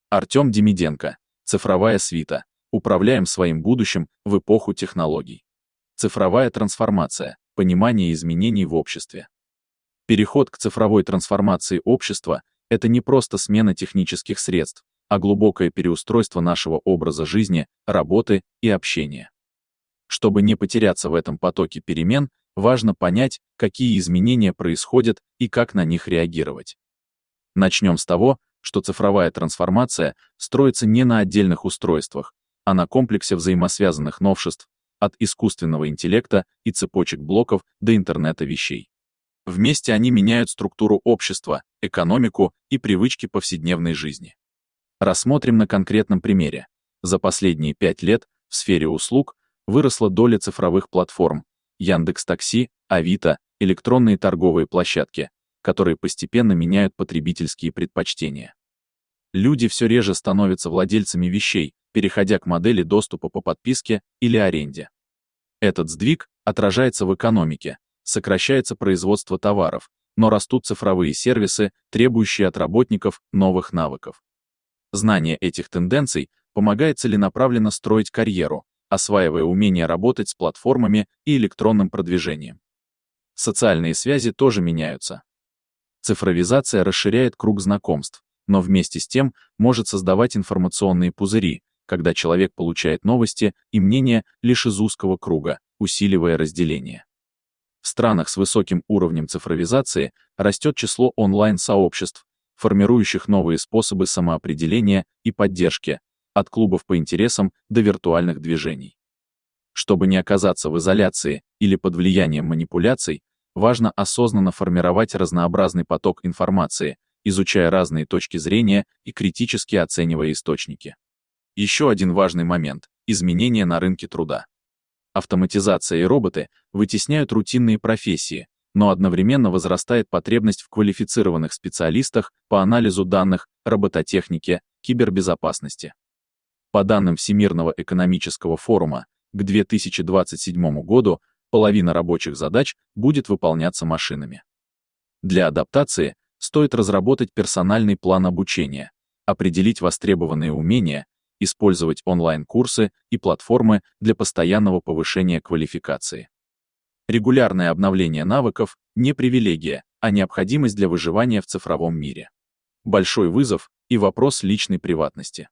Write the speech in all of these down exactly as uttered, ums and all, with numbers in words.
Артем Демиденко. Цифровая свита. Управляем своим будущим в эпоху технологий. Цифровая трансформация. Понимание изменений в обществе. Переход к цифровой трансформации общества – это не просто смена технических средств, а глубокое переустройство нашего образа жизни, работы и общения. Чтобы не потеряться в этом потоке перемен, важно понять, какие изменения происходят и как на них реагировать. Начнем с того, что цифровая трансформация строится не на отдельных устройствах, а на комплексе взаимосвязанных новшеств, от искусственного интеллекта и цепочек блоков до интернета вещей. Вместе они меняют структуру общества, экономику и привычки повседневной жизни. Рассмотрим на конкретном примере. За последние пять лет в сфере услуг выросла доля цифровых платформ Яндекс.Такси, Авито, электронные торговые площадки, которые постепенно меняют потребительские предпочтения. Люди все реже становятся владельцами вещей, переходя к модели доступа по подписке или аренде. Этот сдвиг отражается в экономике, сокращается производство товаров, но растут цифровые сервисы, требующие от работников новых навыков. Знание этих тенденций помогает целенаправленно строить карьеру, осваивая умение работать с платформами и электронным продвижением. Социальные связи тоже меняются. Цифровизация расширяет круг знакомств, но вместе с тем может создавать информационные пузыри, когда человек получает новости и мнения лишь из узкого круга, усиливая разделение. В странах с высоким уровнем цифровизации растет число онлайн-сообществ, формирующих новые способы самоопределения и поддержки, от клубов по интересам до виртуальных движений. Чтобы не оказаться в изоляции или под влиянием манипуляций, важно осознанно формировать разнообразный поток информации, изучая разные точки зрения и критически оценивая источники. Еще один важный момент – изменения на рынке труда. Автоматизация и роботы вытесняют рутинные профессии, но одновременно возрастает потребность в квалифицированных специалистах по анализу данных, робототехнике, кибербезопасности. По данным Всемирного экономического форума, к две тысячи двадцать седьмому году половина рабочих задач будет выполняться машинами. Для адаптации стоит разработать персональный план обучения, определить востребованные умения, использовать онлайн-курсы и платформы для постоянного повышения квалификации. Регулярное обновление навыков – не привилегия, а необходимость для выживания в цифровом мире. Большой вызов и вопрос личной приватности.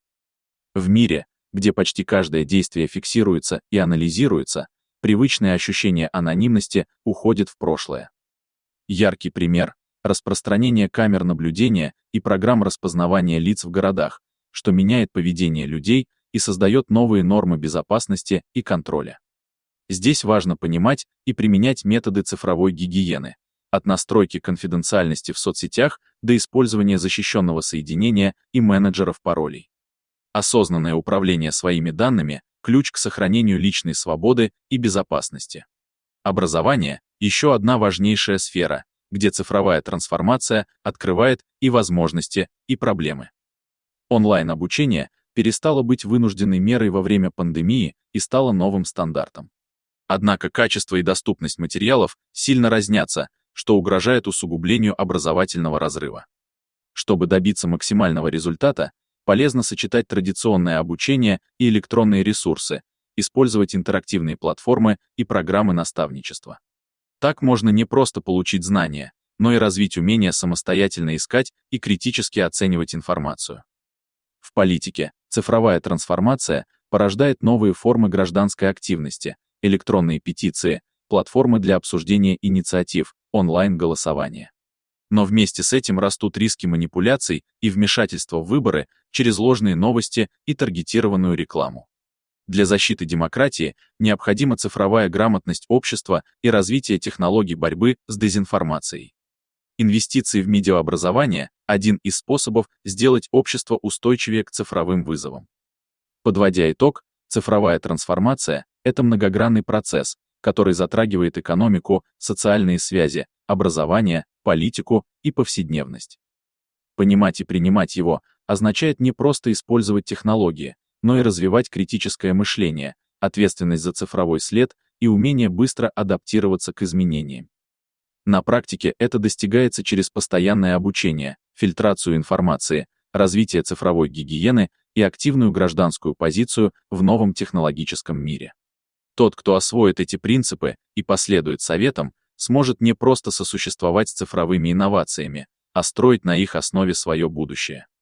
В мире, где почти каждое действие фиксируется и анализируется, привычное ощущение анонимности уходит в прошлое. Яркий пример – распространение камер наблюдения и программ распознавания лиц в городах, что меняет поведение людей и создает новые нормы безопасности и контроля. Здесь важно понимать и применять методы цифровой гигиены, от настройки конфиденциальности в соцсетях до использования защищенного соединения и менеджеров паролей. Осознанное управление своими данными – ключ к сохранению личной свободы и безопасности. Образование – еще одна важнейшая сфера, где цифровая трансформация открывает и возможности, и проблемы. Онлайн-обучение перестало быть вынужденной мерой во время пандемии и стало новым стандартом. Однако качество и доступность материалов сильно разнятся, что угрожает усугублению образовательного разрыва. Чтобы добиться максимального результата, полезно сочетать традиционное обучение и электронные ресурсы, использовать интерактивные платформы и программы наставничества. Так можно не просто получить знания, но и развить умение самостоятельно искать и критически оценивать информацию. В политике цифровая трансформация порождает новые формы гражданской активности, электронные петиции, платформы для обсуждения инициатив, онлайн-голосование. Но вместе с этим растут риски манипуляций и вмешательства в выборы через ложные новости и таргетированную рекламу. Для защиты демократии необходима цифровая грамотность общества и развитие технологий борьбы с дезинформацией. Инвестиции в медиаобразование – один из способов сделать общество устойчивее к цифровым вызовам. Подводя итог, цифровая трансформация – это многогранный процесс, который затрагивает экономику, социальные связи, образование, политику и повседневность. Понимать и принимать его означает не просто использовать технологии, но и развивать критическое мышление, ответственность за цифровой след и умение быстро адаптироваться к изменениям. На практике это достигается через постоянное обучение, фильтрацию информации, развитие цифровой гигиены и активную гражданскую позицию в новом технологическом мире. Тот, кто освоит эти принципы и последует советам, сможет не просто сосуществовать с цифровыми инновациями, а строить на их основе свое будущее.